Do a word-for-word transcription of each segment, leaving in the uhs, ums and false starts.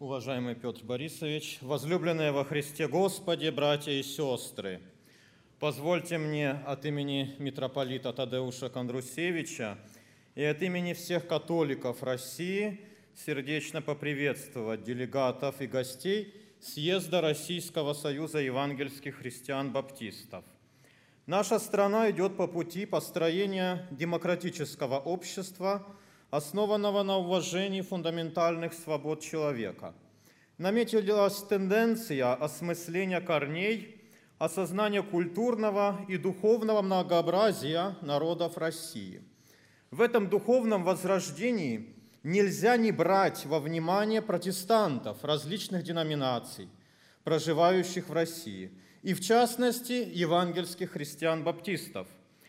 Уважаемый Петр Борисович, возлюбленные во Христе Господе, братья и сестры, позвольте мне от имени митрополита Тадеуша Кондрусевича и от имени всех католиков России сердечно поприветствовать делегатов и гостей Съезда Российского союза евангельских христиан-баптистов. Наша страна идет по пути построения демократического общества, основанного на уважении фундаментальных свобод человека. Наметилась тенденция осмысления корней, осознания культурного и духовного многообразия народов России. В этом духовном возрождении нельзя не брать во внимание протестантов различных деноминаций, проживающих в России, и в частности евангельских христиан-баптистов.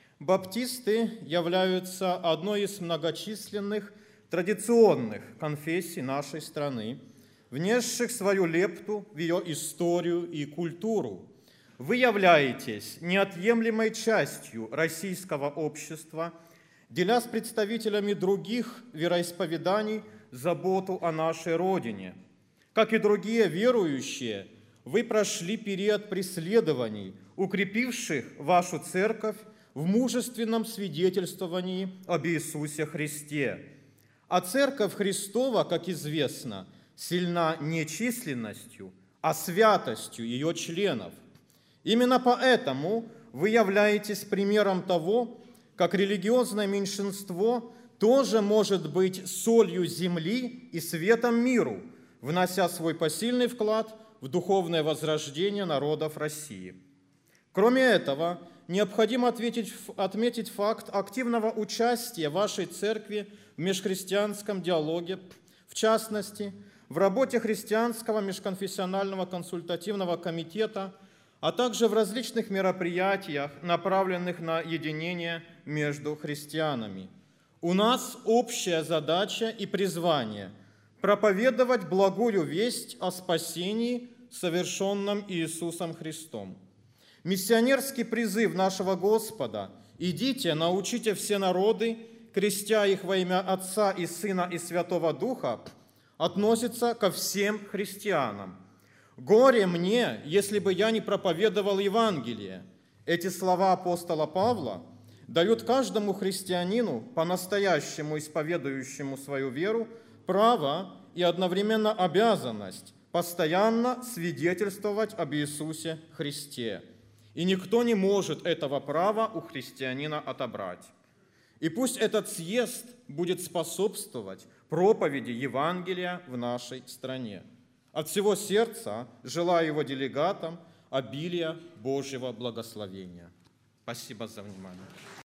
Баптисты являются одной из многочисленных традиционных конфессий нашей страны, внесших свою лепту в ее историю и культуру. Вы являетесь неотъемлемой частью российского общества, деля с представителями других вероисповеданий заботу о нашей Родине. Как и другие верующие, вы прошли период преследований, укрепивших вашу церковь в мужественном свидетельствовании об Иисусе Христе. А Церковь Христова, как известно, сильна не численностью, а святостью ее членов. Именно поэтому вы являетесь примером того, как религиозное меньшинство тоже может быть солью земли и светом миру, внося свой посильный вклад в духовное возрождение народов России. Кроме этого, необходимо ответить, отметить факт активного участия вашей церкви в межхристианском диалоге, в частности, в работе Христианского межконфессионального консультативного комитета, а также в различных мероприятиях, направленных на единение между христианами. У нас общая задача и призвание – проповедовать благую весть о спасении, совершенном Иисусом Христом. Миссионерский призыв нашего Господа «Идите, научите все народы, крестя их во имя Отца и Сына и Святого Духа» относится ко всем христианам. «Горе мне, если бы я не проповедовал Евангелие». Эти слова апостола Павла дают каждому христианину, по-настоящему исповедующему свою веру, право и одновременно обязанность постоянно свидетельствовать об Иисусе Христе. И никто не может этого права у христианина отобрать. И пусть этот съезд будет способствовать проповеди Евангелия в нашей стране. От всего сердца желаю его делегатам обилия Божьего благословения. Спасибо за внимание.